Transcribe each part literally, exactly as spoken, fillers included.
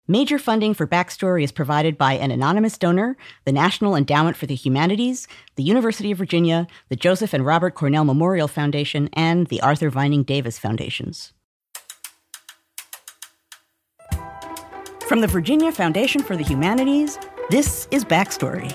Major funding for Backstory is provided by an anonymous donor, the National Endowment for the Humanities, the University of Virginia, the Joseph and Robert Cornell Memorial Foundation, and the Arthur Vining Davis Foundations. From the Virginia Foundation for the Humanities, this is Backstory.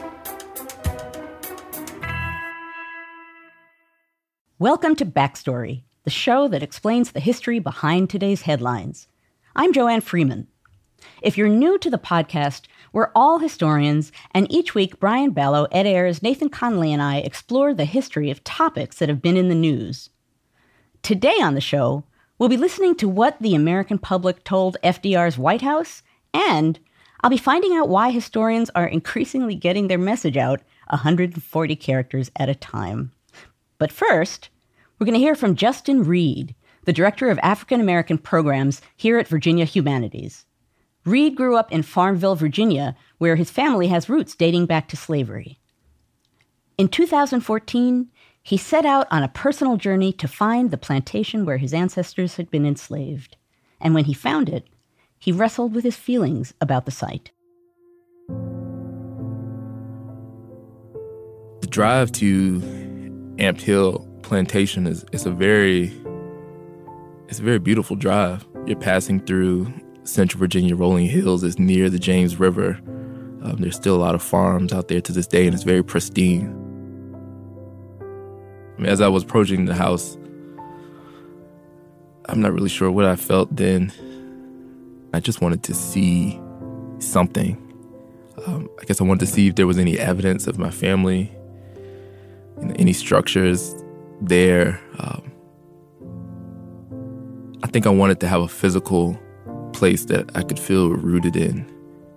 Welcome to Backstory, the show that explains the history behind today's headlines. I'm Joanne Freeman. If you're new to the podcast, we're all historians, and each week Brian Ballo, Ed Ayers, Nathan Connolly, and I explore the history of topics that have been in the news. Today on the show, we'll be listening to what the American public told F D R's White House, and I'll be finding out why historians are increasingly getting their message out one hundred forty characters at a time. But first, we're going to hear from Justin Reed, the Director of African American Programs here at Virginia Humanities. Reed grew up in Farmville, Virginia, where his family has roots dating back to slavery. In two thousand fourteen, he set out on a personal journey to find the plantation where his ancestors had been enslaved. And when he found it, he wrestled with his feelings about the site. The drive to Amped Hill Plantation is, is a very, it's a very beautiful drive. You're passing through Central Virginia rolling hills. It's near the James River. Um, there's still a lot of farms out there to this day, and it's very pristine. I mean, as I was approaching the house, I'm not really sure what I felt then. I just wanted to see something. Um, I guess I wanted to see if there was any evidence of my family, you know, any structures there. Um, I think I wanted to have a physical place that I could feel rooted in.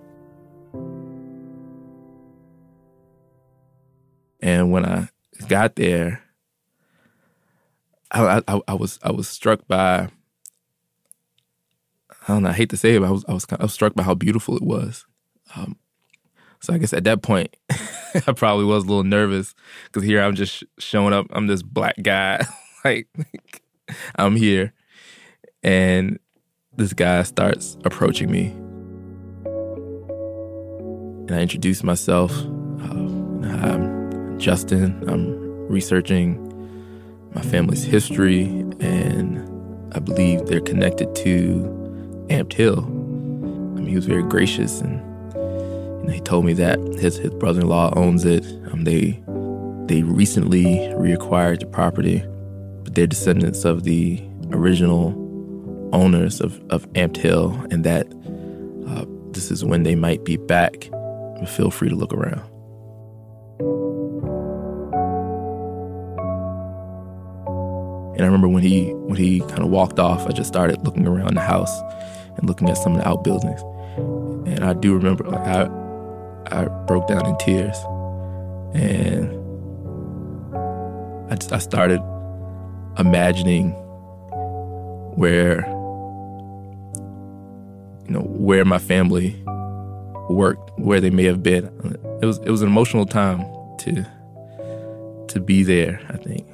And when I got there, I, I, I was I was struck by, I don't know, I hate to say it, but I was I was, kind of, I was struck by how beautiful it was. Um, so I guess at that point, I probably was a little nervous because here I'm just showing up. I'm this black guy, like I'm here, and this guy starts approaching me. And I introduce myself. Um, I'm Justin. I'm researching my family's history, and I believe they're connected to Amped Hill. I mean, he was very gracious, and you know, he told me that his, his brother-in-law owns it. Um, they they recently reacquired the property, but they're descendants of the original owners of, of Amped Hill, and that uh, this is when they might be back. But feel free to look around. And I remember when he when he kind of walked off, I just started looking around the house and looking at some of the outbuildings. And I do remember, like, I I broke down in tears, and I just, I started imagining where, you know, where my family worked, where they may have been. It was it was an emotional time to to be there, I think.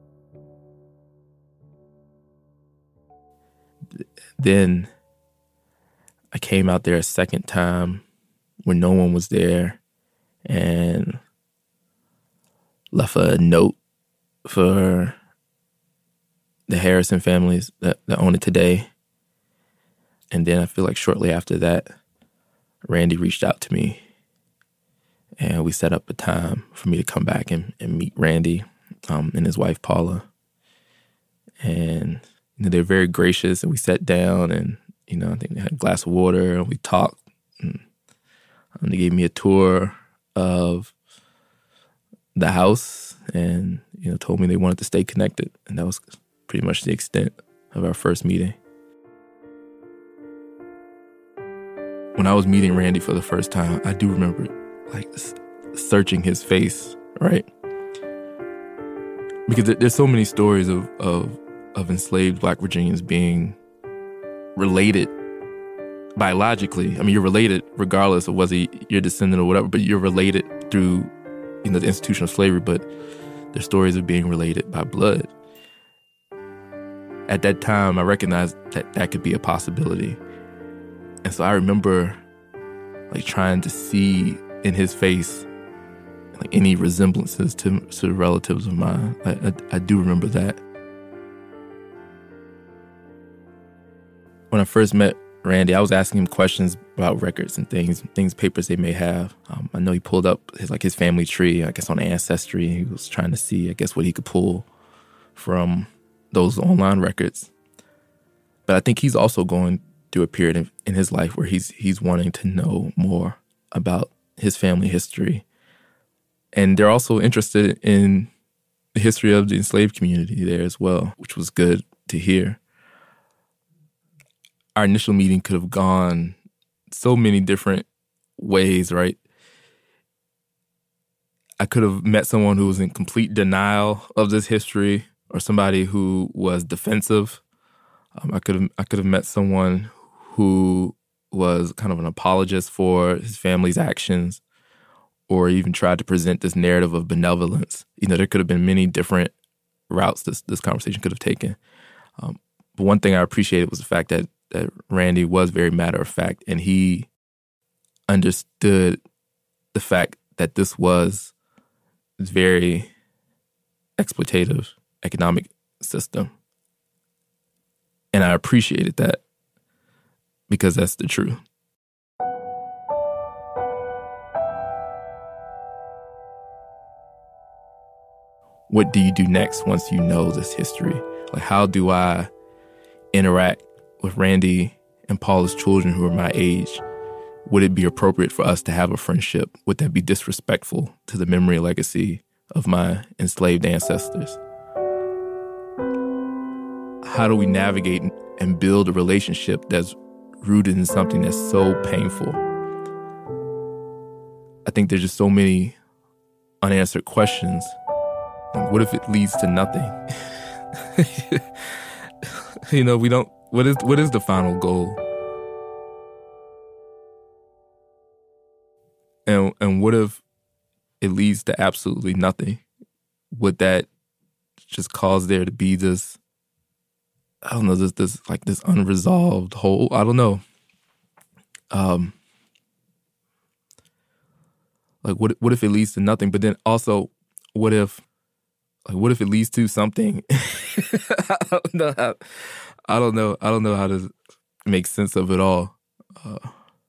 Then I came out there a second time when no one was there and left a note for the Harrison families that, that own it today. And then I feel like shortly after that, Randy reached out to me, and we set up a time for me to come back and, and meet Randy um, and his wife, Paula. And you know, they're very gracious, and we sat down, and you know, I think they had a glass of water, and we talked. And, um, they gave me a tour of the house, and you know, told me they wanted to stay connected, and that was pretty much the extent of our first meeting. When I was meeting Randy for the first time, I do remember like searching his face, right? Because there's so many stories of, of of enslaved Black Virginians being related biologically. I mean, you're related regardless of whether you're a descendant or whatever, but you're related through, you know, the institution of slavery, but there's stories of being related by blood. At that time, I recognized that that could be a possibility. And so I remember like trying to see in his face like any resemblances to, to relatives of mine. I, I, I do remember that. When I first met Randy, I was asking him questions about records and things, things, papers they may have. Um, I know he pulled up his like his family tree, I guess on Ancestry. He was trying to see, I guess, what he could pull from those online records. But I think he's also going through a period in, in his life where he's he's wanting to know more about his family history. And they're also interested in the history of the enslaved community there as well, which was good to hear. Our initial meeting could have gone so many different ways, right? I could have met someone who was in complete denial of this history, or somebody who was defensive. Um, I could have I could have met someone who was kind of an apologist for his family's actions, or even tried to present this narrative of benevolence. You know, there could have been many different routes this this conversation could have taken. Um, but one thing I appreciated was the fact that that Randy was very matter of fact, and he understood the fact that this was this very exploitative economic system. And I appreciated that because that's the truth. What do you do next once you know this history? Like, how do I interact with Randy and Paula's children who are my age? Would it be appropriate for us to have a friendship? Would that be disrespectful to the memory and legacy of my enslaved ancestors? How do we navigate and build a relationship that's rooted in something that's so painful? I think there's just so many unanswered questions. What if it leads to nothing? You know, we don't, what is what is the final goal? And and what if it leads to absolutely nothing? Would that just cause there to be this, I don't know, this this like this unresolved hole? I don't know. Um, like what what if it leads to nothing? But then also, what if like what if it leads to something? I don't know how. I don't know. I don't know how to make sense of it all. Uh,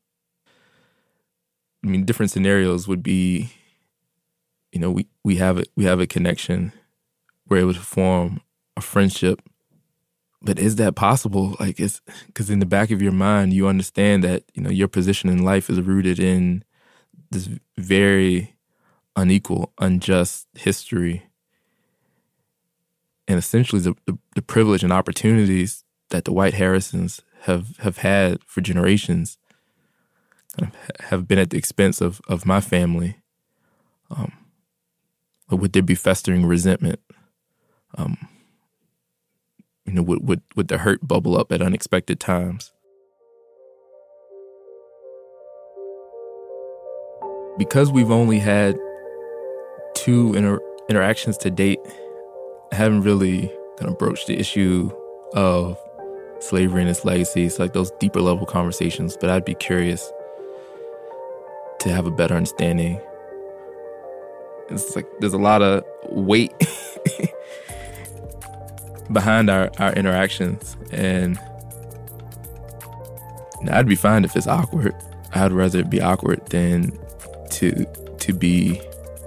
I mean, different scenarios would be, you know, we, we have it. We have a connection. We're able to form a friendship. But is that possible? Like, it's because in the back of your mind, you understand that, you know, your position in life is rooted in this very unequal, unjust history. And essentially the, the, the privilege and opportunities that the white Harrisons have, have had for generations have been at the expense of, of my family. Um, or would there be festering resentment? Um, you know, would, would, would the hurt bubble up at unexpected times? Because we've only had two inter- interactions to date, I haven't really kind of broached the issue of slavery and its legacies, like those deeper level conversations, but I'd be curious to have a better understanding. It's like there's a lot of weight behind our, our interactions, and you know, I'd be fine if it's awkward. I'd rather it be awkward than to to be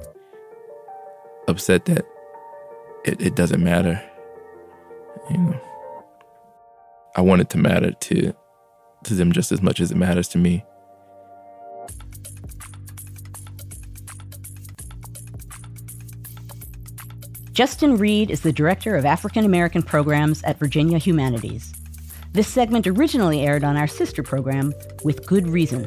upset that it, it doesn't matter. You know, I want it to matter to to them just as much as it matters to me. Justin Reed is the Director of African American Programs at Virginia Humanities. This segment originally aired on our sister program, With Good Reason.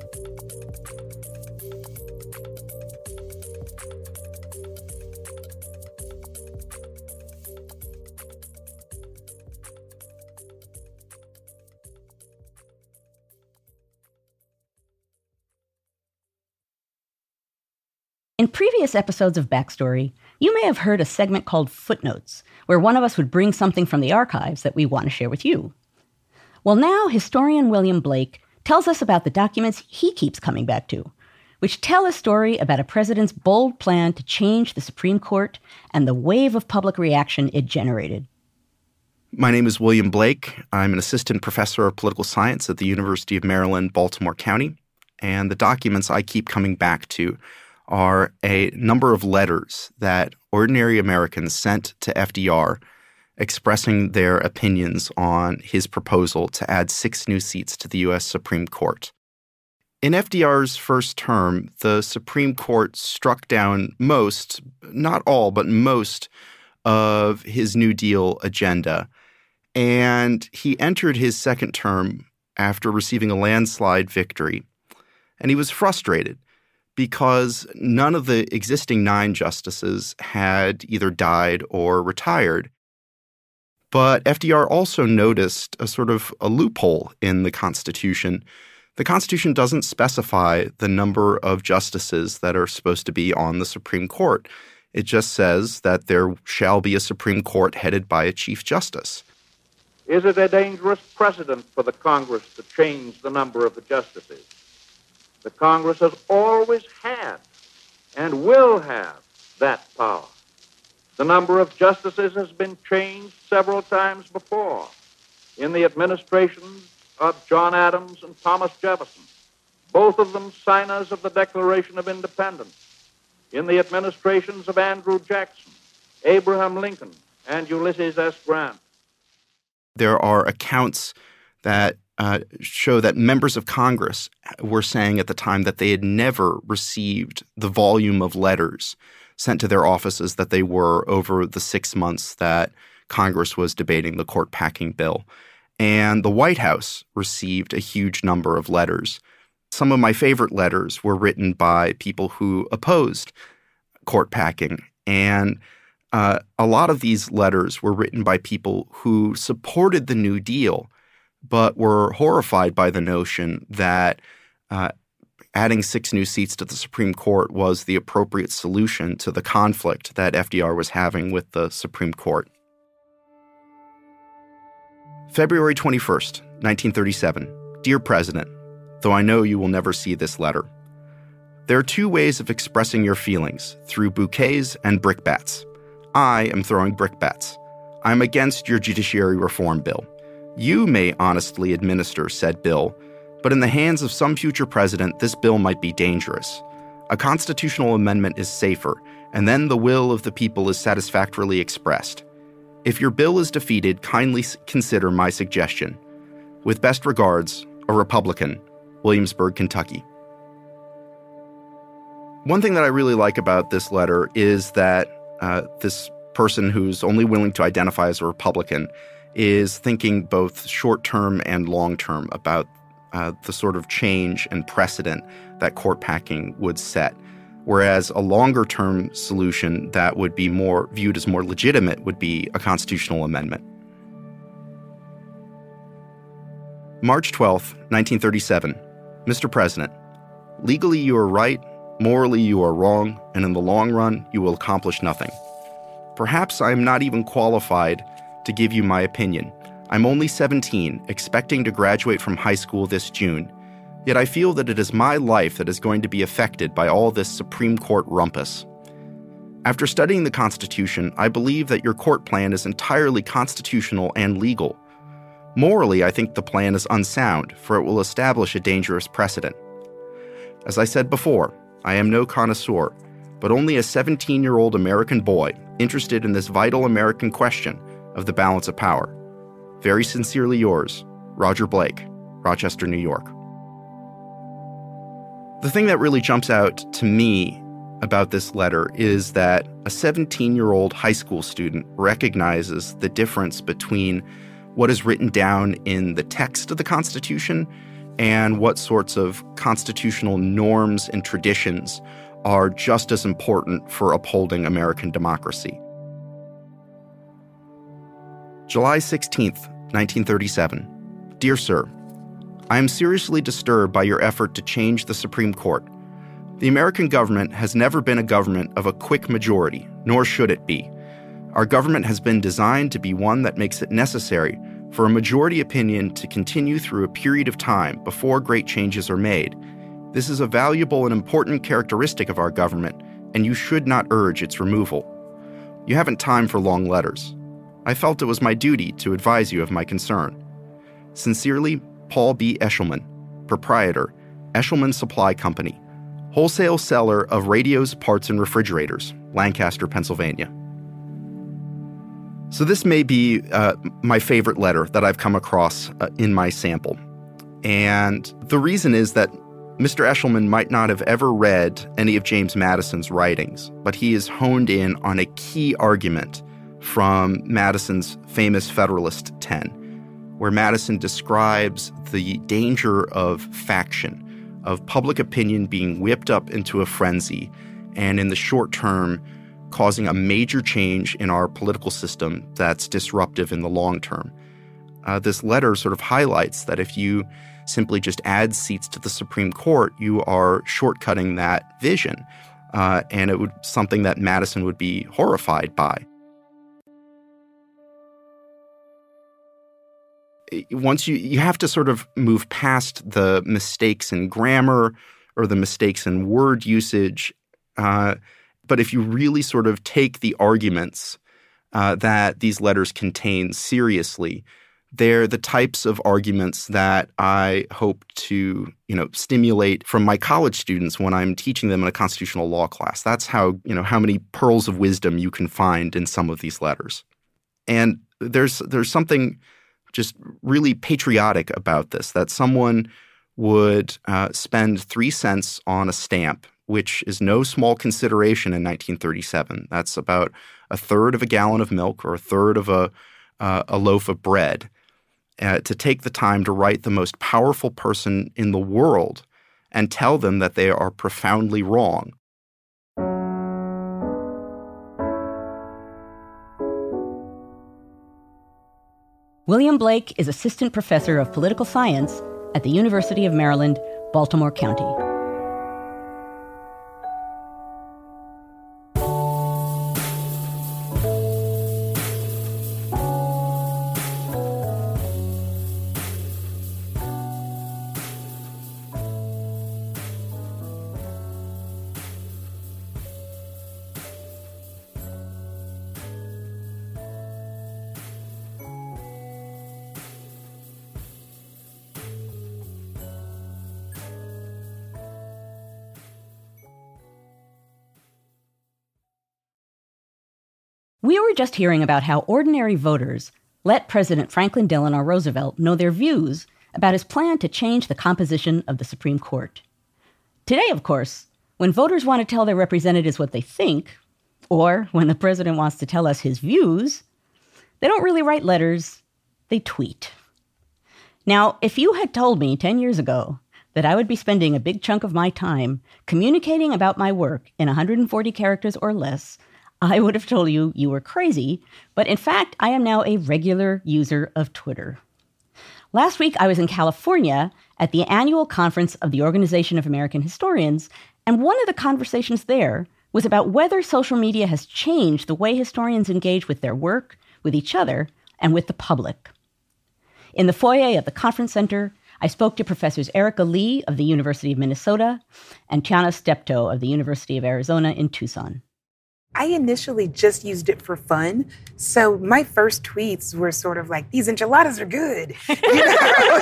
In previous episodes of Backstory, you may have heard a segment called Footnotes, where one of us would bring something from the archives that we want to share with you. Well, now historian William Blake tells us about the documents he keeps coming back to, which tell a story about a president's bold plan to change the Supreme Court and the wave of public reaction it generated. My name is William Blake. I'm an assistant professor of political science at the University of Maryland, Baltimore County. And the documents I keep coming back to are a number of letters that ordinary Americans sent to F D R expressing their opinions on his proposal to add six new seats to the U S Supreme Court. In F D R's first term, the Supreme Court struck down most, not all, but most of his New Deal agenda. And he entered his second term after receiving a landslide victory. And he was frustrated because none of the existing nine justices had either died or retired. But F D R also noticed a sort of a loophole in the Constitution. The Constitution doesn't specify the number of justices that are supposed to be on the Supreme Court. It just says that there shall be a Supreme Court headed by a Chief Justice. Is it a dangerous precedent for the Congress to change the number of the justices? The Congress has always had and will have that power. The number of justices has been changed several times before in the administrations of John Adams and Thomas Jefferson, both of them signers of the Declaration of Independence, in the administrations of Andrew Jackson, Abraham Lincoln, and Ulysses S. Grant. There are accounts that uh, show that members of Congress were saying at the time that they had never received the volume of letters sent to their offices that they were over the six months that Congress was debating the court packing bill. And the White House received a huge number of letters. Some of my favorite letters were written by people who opposed court packing. And uh, a lot of these letters were written by people who supported the New Deal, but were horrified by the notion that uh, adding six new seats to the Supreme Court was the appropriate solution to the conflict that F D R was having with the Supreme Court. February twenty-first, nineteen thirty-seven. Dear President, though I know you will never see this letter, there are two ways of expressing your feelings, through bouquets and brickbats. I am throwing brickbats. I am against your judiciary reform bill. You may honestly administer said bill, but in the hands of some future president, this bill might be dangerous. A constitutional amendment is safer, and then the will of the people is satisfactorily expressed. If your bill is defeated, kindly consider my suggestion. With best regards, a Republican, Williamsburg, Kentucky. One thing that I really like about this letter is that uh, this person who's only willing to identify as a Republican is thinking both short-term and long-term about uh, the sort of change and precedent that court packing would set. Whereas a longer-term solution that would be more viewed as more legitimate would be a constitutional amendment. March twelfth, nineteen thirty-seven. Mister President, legally you are right, morally you are wrong, and in the long run you will accomplish nothing. Perhaps I am not even qualified to give you my opinion. I'm only seventeen, expecting to graduate from high school this June. Yet I feel that it is my life that is going to be affected by all this Supreme Court rumpus. After studying the Constitution, I believe that your court plan is entirely constitutional and legal. Morally, I think the plan is unsound, for it will establish a dangerous precedent. As I said before, I am no connoisseur, but only a seventeen-year-old American boy interested in this vital American question of the balance of power. Very sincerely yours, Roger Blake, Rochester, New York. The thing that really jumps out to me about this letter is that a seventeen-year-old high school student recognizes the difference between what is written down in the text of the Constitution and what sorts of constitutional norms and traditions are just as important for upholding American democracy. July sixteenth, nineteen thirty-seven. Dear Sir, I am seriously disturbed by your effort to change the Supreme Court. The American government has never been a government of a quick majority, nor should it be. Our government has been designed to be one that makes it necessary For a majority opinion to continue through a period of time before great changes are made, this is a valuable and important characteristic of our government, and you should not urge its removal. You haven't time for long letters. I felt it was my duty to advise you of my concern. Sincerely, Paul B. Eshelman, proprietor, Eshelman Supply Company, wholesale seller of radios, parts, and refrigerators, Lancaster, Pennsylvania. So this may be uh, my favorite letter that I've come across uh, in my sample. And the reason is that Mister Eshelman might not have ever read any of James Madison's writings, but he is honed in on a key argument from Madison's famous Federalist ten, where Madison describes the danger of faction, of public opinion being whipped up into a frenzy, and in the short term, causing a major change in our political system that's disruptive in the long term. Uh, this letter sort of highlights that if you simply just add seats to the Supreme Court, you are shortcutting that vision, uh, and it would something that Madison would be horrified by. Once you you have to sort of move past the mistakes in grammar or the mistakes in word usage. Uh, but if you really sort of take the arguments uh, that these letters contain seriously, they're the types of arguments that I hope to, you know, stimulate from my college students when I'm teaching them in a constitutional law class. That's how, you know, how many pearls of wisdom you can find in some of these letters. And there's there's something just really patriotic about this, that someone would uh, spend three cents on a stamp, which is no small consideration in nineteen thirty-seven. That's about a third of a gallon of milk or a third of a, uh, a loaf of bread, uh, to take the time to write the most powerful person in the world and tell them that they are profoundly wrong. William Blake is assistant professor of political science at the University of Maryland, Baltimore County. We were just hearing about how ordinary voters let President Franklin Delano Roosevelt know their views about his plan to change the composition of the Supreme Court. Today, of course, when voters want to tell their representatives what they think, or when the president wants to tell us his views, they don't really write letters, they tweet. Now, if you had told me ten years ago that I would be spending a big chunk of my time communicating about my work in one hundred forty characters or less, I would have told you you were crazy, but in fact, I am now a regular user of Twitter. Last week, I was in California at the annual conference of the Organization of American Historians, and one of the conversations there was about whether social media has changed the way historians engage with their work, with each other, and with the public. In the foyer of the conference center, I spoke to Professors Erica Lee of the University of Minnesota and Tiana Steptoe of the University of Arizona in Tucson. I initially just used it for fun. So my first tweets were sort of like, these enchiladas are good. You know?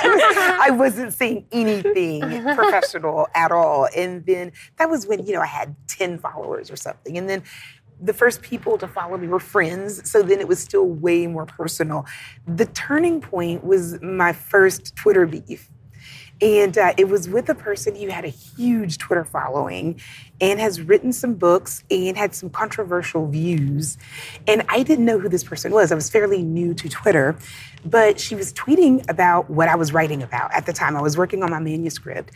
I wasn't saying anything professional at all. And then that was when, you know, I had ten followers or something. And then the first people to follow me were friends. So then it was still way more personal. The turning point was my first Twitter beef. And uh, it was with a person who had a huge Twitter following and has written some books and had some controversial views. And I didn't know who this person was. I was fairly new to Twitter, but she was tweeting about what I was writing about at the time. I was working on my manuscript.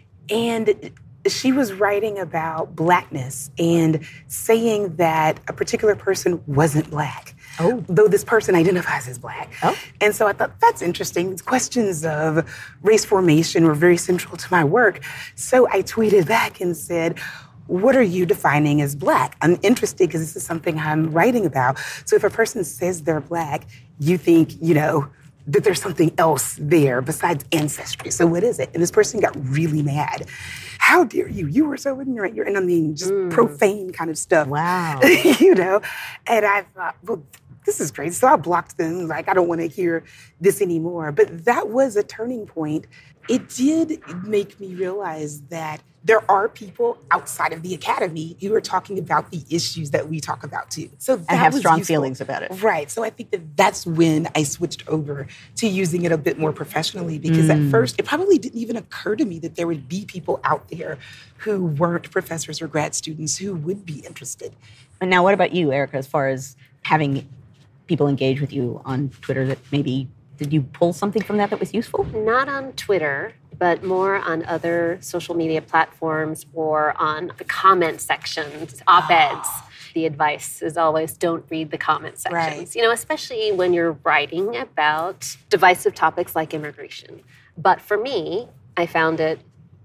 And she was writing about Blackness and saying that a particular person wasn't Black. Oh. Though this person identifies as Black. Oh. And so I thought, that's interesting. Questions of race formation were very central to my work. So I tweeted back and said, what are you defining as Black? I'm interested because this is something I'm writing about. So if a person says they're Black, you think, you know, that there's something else there besides ancestry. So what is it? And this person got really mad. How dare you? You were so ignorant. You're, and I mean, just mm. profane kind of stuff. Wow. You know? And I thought, well, this is great. So I blocked them. Like, I don't want to hear this anymore. But that was a turning point. It did make me realize that there are people outside of the academy who are talking about the issues that we talk about too. So that and have was strong useful. feelings about it. Right. So I think that that's when I switched over to using it a bit more professionally, because mm. at first it probably didn't even occur to me that there would be people out there who weren't professors or grad students who would be interested. And now what about you, Erica, as far as having people engage with you on Twitter that maybe, did you pull something from that that was useful? Not on Twitter, but more on other social media platforms or on the comment sections, op-eds. Oh. The advice is always don't read the comment sections, right. you know, especially when you're writing about divisive topics like immigration. But for me, I found it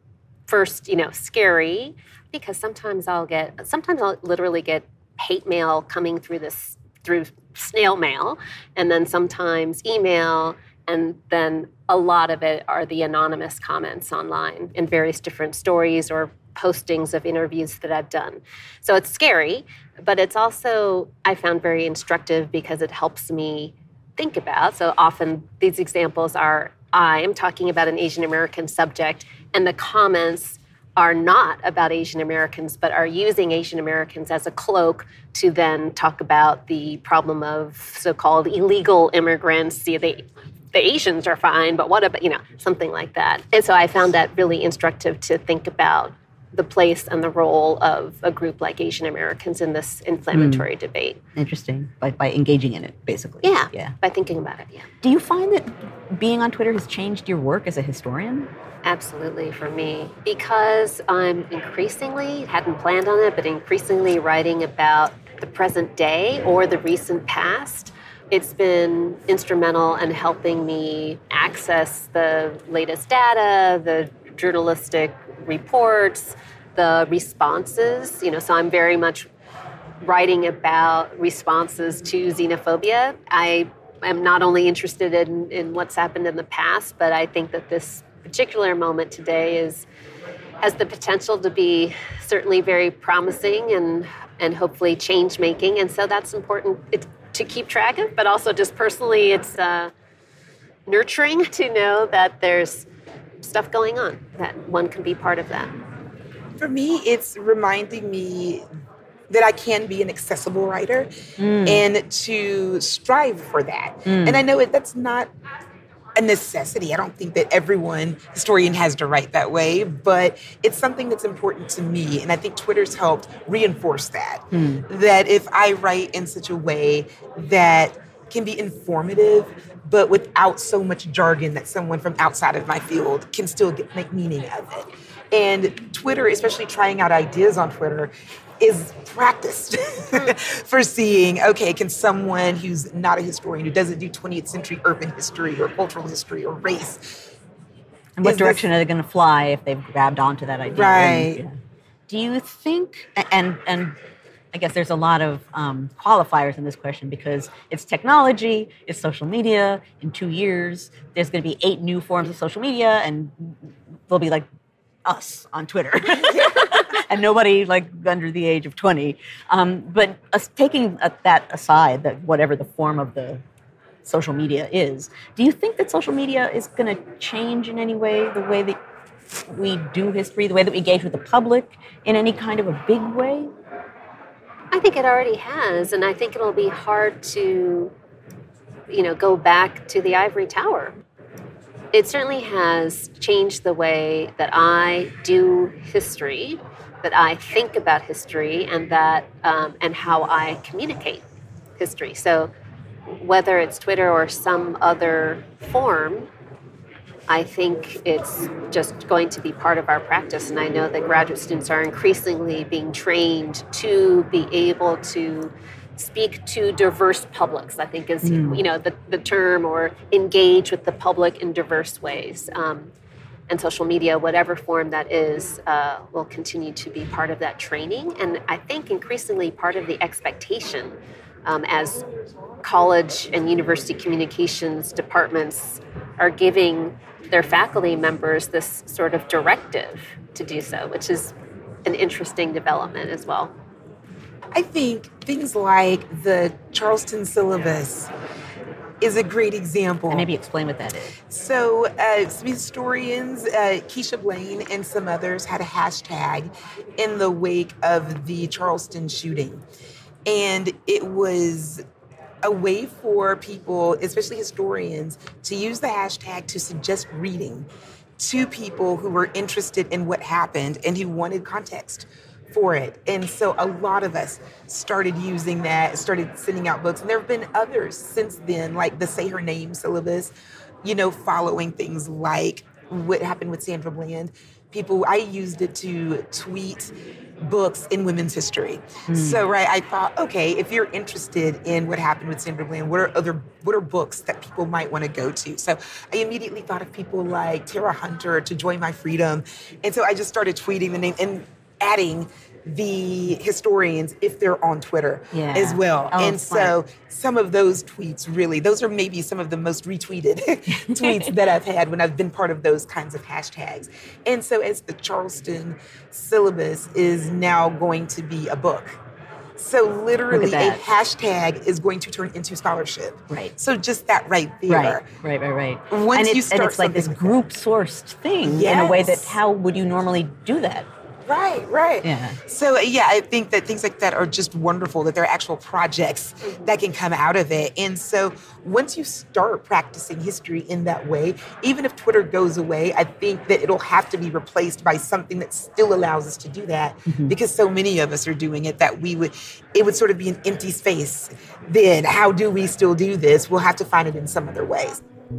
first, you know, scary because sometimes I'll get, sometimes I'll literally get hate mail coming through this, through snail mail, and then sometimes email, and then a lot of it are the anonymous comments online in various different stories or postings of interviews that I've done. So it's scary, but it's also, I found very instructive because it helps me think about. So often these examples are, I'm talking about an Asian American subject, and the comments are not about Asian Americans, but are using Asian Americans as a cloak to then talk about the problem of so-called illegal immigrants. See, they, the Asians are fine, but what about, you know, something like that. And so I found that really instructive to think about the place and the role of a group like Asian Americans in this inflammatory mm. debate. Interesting. By, by engaging in it, basically. Yeah, yeah, by thinking about it, yeah. Do you find that being on Twitter has changed your work as a historian? Absolutely, for me. Because I'm increasingly, hadn't planned on it, but increasingly writing about the present day or the recent past. It's been instrumental in helping me access the latest data, the journalistic reports, the responses. You know, so I'm very much writing about responses to xenophobia. I am not only interested in, in what's happened in the past, but I think that this particular moment today is has the potential to be certainly very promising and and hopefully change making. And so that's important it, to keep track of, but also just personally, it's uh, nurturing to know that there's stuff going on, that one can be part of that. For me, it's reminding me that I can be an accessible writer mm. and to strive for that. Mm. And I know it, that's not a necessity. I don't think that everyone, historian, has to write that way, but it's something that's important to me. And I think Twitter's helped reinforce that. Mm. That if I write in such a way that can be informative, but without so much jargon that someone from outside of my field can still get, make meaning of it. And Twitter, especially trying out ideas on Twitter, is practiced for seeing, okay, can someone who's not a historian, who doesn't do twentieth century urban history or cultural history or race, and what direction this, are they going to fly if they've grabbed onto that idea? Right. And, yeah. Do you think, and and I guess there's a lot of um, qualifiers in this question because it's technology, it's social media. In two years, there's going to be eight new forms of social media, and they'll be like us on Twitter. And nobody like under the age of twenty. Um, but uh, taking uh, that aside, that whatever the form of the social media is, do you think that social media is going to change in any way the way that we do history, the way that we engage with the public in any kind of a big way? I think it already has, and I think it'll be hard to, you know, go back to the ivory tower. It certainly has changed the way that I do history, that I think about history, and that um, and how I communicate history. So whether it's Twitter or some other form, I think it's just going to be part of our practice. And I know that graduate students are increasingly being trained to be able to speak to diverse publics, I think is, mm. you know, the, the term, or engage with the public in diverse ways. Um, and social media, whatever form that is, uh, will continue to be part of that training. And I think increasingly part of the expectation um, as college and university communications departments are giving their faculty members this sort of directive to do so, which is an interesting development as well. I think things like the Charleston syllabus is a great example. And maybe explain what that is. So uh, some historians, uh, Keisha Blaine and some others, had a hashtag in the wake of the Charleston shooting. And it was a way for people, especially historians, to use the hashtag to suggest reading to people who were interested in what happened and who wanted context for it. And so a lot of us started using that, started sending out books. And there have been others since then, like the Say Her Name syllabus, you know, following things like what happened with Sandra Bland. People, I used it to tweet books in women's history. Mm. So, right, I thought, okay, if you're interested in what happened with Sandra Bland, what are other, what are books that people might want to go to? So I immediately thought of people like Tara Hunter, To Joy My Freedom. And so I just started tweeting the name and adding the historians if they're on Twitter yeah. as well. Oh, and smart. so some of those tweets really, those are maybe some of the most retweeted tweets that I've had when I've been part of those kinds of hashtags. And so as the Charleston syllabus is now going to be a book, so literally a hashtag is going to turn into scholarship. Right. So just that right there. Right, right, right, right. Once and, you it's, start and it's like this something group-sourced thing yes. in a way that how would you normally do that? Right, right. Yeah. So, yeah, I think that things like that are just wonderful, that there are actual projects that can come out of it. And so once you start practicing history in that way, even if Twitter goes away, I think that it'll have to be replaced by something that still allows us to do that mm-hmm. because so many of us are doing it that we would, it would sort of be an empty space. Then how do we still do this? We'll have to find it in some other ways.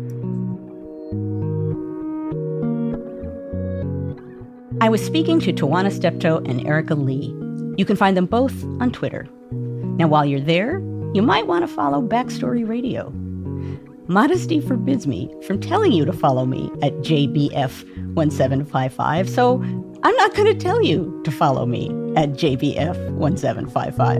I was speaking to Tawana Steptoe and Erica Lee. You can find them both on Twitter. Now, while you're there, you might want to follow Backstory Radio. Modesty forbids me from telling you to follow me at J B F one seven five five, so I'm not going to tell you to follow me at J B F one seven five five.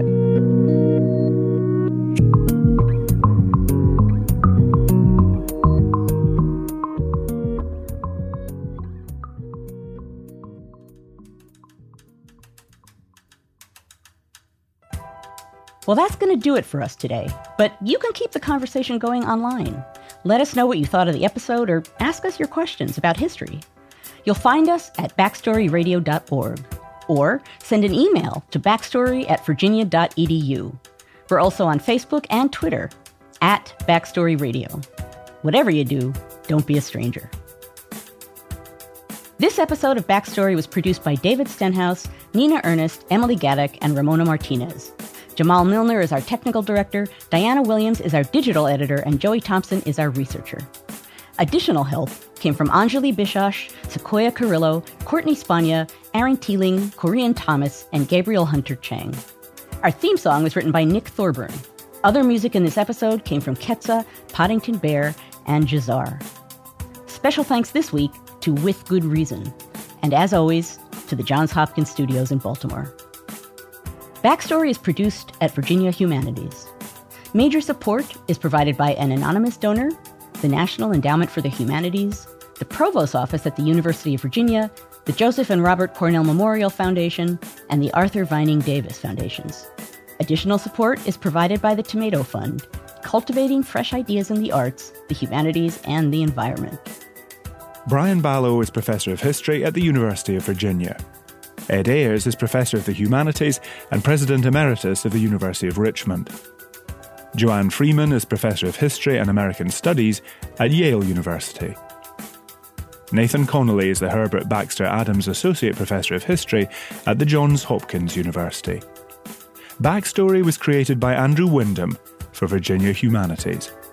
Well, that's going to do it for us today, but you can keep the conversation going online. Let us know what you thought of the episode or ask us your questions about history. You'll find us at backstory radio dot org or send an email to backstory at virginia dot e d u. We're also on Facebook and Twitter at Backstory Radio. Whatever you do, don't be a stranger. This episode of Backstory was produced by David Stenhouse, Nina Ernest, Emily Gaddick, and Ramona Martinez. Jamal Milner is our technical director, Diana Williams is our digital editor, and Joey Thompson is our researcher. Additional help came from Anjali Bishosh, Sequoia Carrillo, Courtney Spagna, Aaron Teeling, Korean Thomas, and Gabriel Hunter Chang. Our theme song was written by Nick Thorburn. Other music in this episode came from Ketsa, Poddington Bear, and Jazar. Special thanks this week to With Good Reason, and as always, to the Johns Hopkins Studios in Baltimore. Backstory is produced at Virginia Humanities. Major support is provided by an anonymous donor, the National Endowment for the Humanities, the Provost's Office at the University of Virginia, the Joseph and Robert Cornell Memorial Foundation, and the Arthur Vining Davis Foundations. Additional support is provided by the Tomato Fund, cultivating fresh ideas in the arts, the humanities, and the environment. Brian Balogh is Professor of History at the University of Virginia. Ed Ayers is Professor of the Humanities and President Emeritus of the University of Richmond. Joanne Freeman is Professor of History and American Studies at Yale University. Nathan Connolly is the Herbert Baxter Adams Associate Professor of History at the Johns Hopkins University. Backstory was created by Andrew Wyndham for Virginia Humanities.